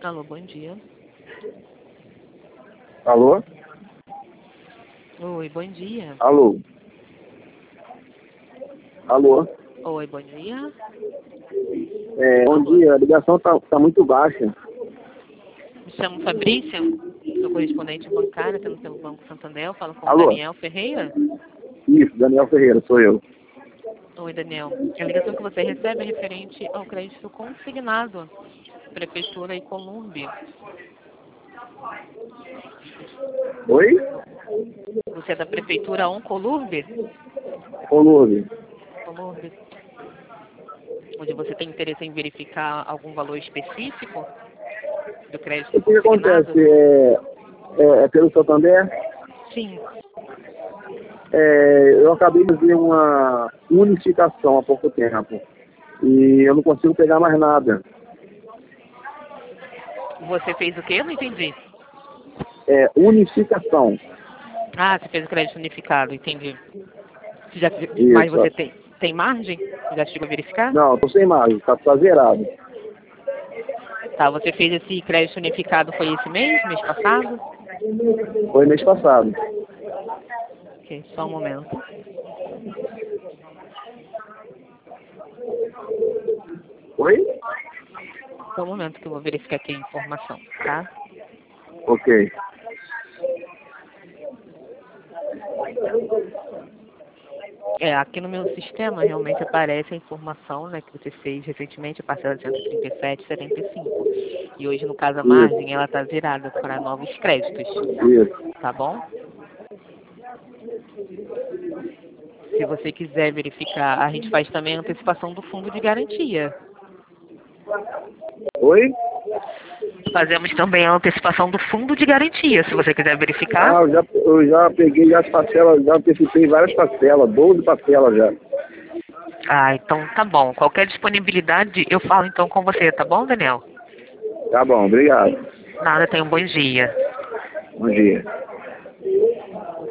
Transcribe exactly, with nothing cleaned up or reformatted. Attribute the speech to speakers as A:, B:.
A: Alô, bom dia.
B: Alô?
A: Oi, bom dia.
B: Alô? Alô?
A: Oi, bom dia.
B: É, bom
A: Alô.
B: dia, a ligação tá, tá muito baixa.
A: Me chamo Fabrícia, sou correspondente bancária, tendo pelo Banco Santander, eu falo com o
B: Alô?
A: Daniel Ferreira.
B: Isso, Daniel Ferreira, sou eu.
A: Oi, Daniel. A ligação que você recebe é referente ao crédito consignado, Prefeitura e Columbi.
B: Oi?
A: Você é da Prefeitura Oncolurbe?
B: Ô, Lourdes.
A: Columbi. Onde você tem interesse em verificar algum valor específico do crédito
B: O que
A: consignado?
B: acontece? É, é, é pelo Santander?
A: Sim.
B: É, eu acabei de fazer uma unificação há pouco tempo. E eu não consigo pegar mais nada.
A: Você fez o quê? Eu não entendi.
B: É, unificação.
A: Ah, você fez o crédito unificado, entendi. Você já, mas
B: Isso.
A: você tem, tem margem? Você já chegou a verificar?
B: Não, tô sem margem, tá, tá zerado.
A: Tá, você fez esse crédito unificado, foi esse mês, mês passado?
B: Foi mês passado.
A: Ok, só um momento.
B: Oi?
A: Só um momento que eu vou verificar aqui a informação, tá?
B: Ok.
A: É, aqui no meu sistema realmente aparece a informação, né, que você fez recentemente, a parcela de cento e trinta e sete vírgula setenta e cinco. E hoje, no caso, a
B: Isso,
A: margem, ela tá virada para novos créditos,
B: isso.
A: tá bom? Se você quiser verificar, a gente faz também a antecipação do fundo de garantia.
B: Oi?
A: Fazemos também a antecipação do fundo de garantia, se você quiser verificar.
B: Ah, eu já, eu já peguei já as parcelas, já antecipei várias parcelas, doze parcelas já.
A: Ah, então tá bom. Qualquer disponibilidade, eu falo então com você, tá bom, Daniel?
B: Tá bom, obrigado.
A: Nada, tenha um bom dia.
B: Bom dia.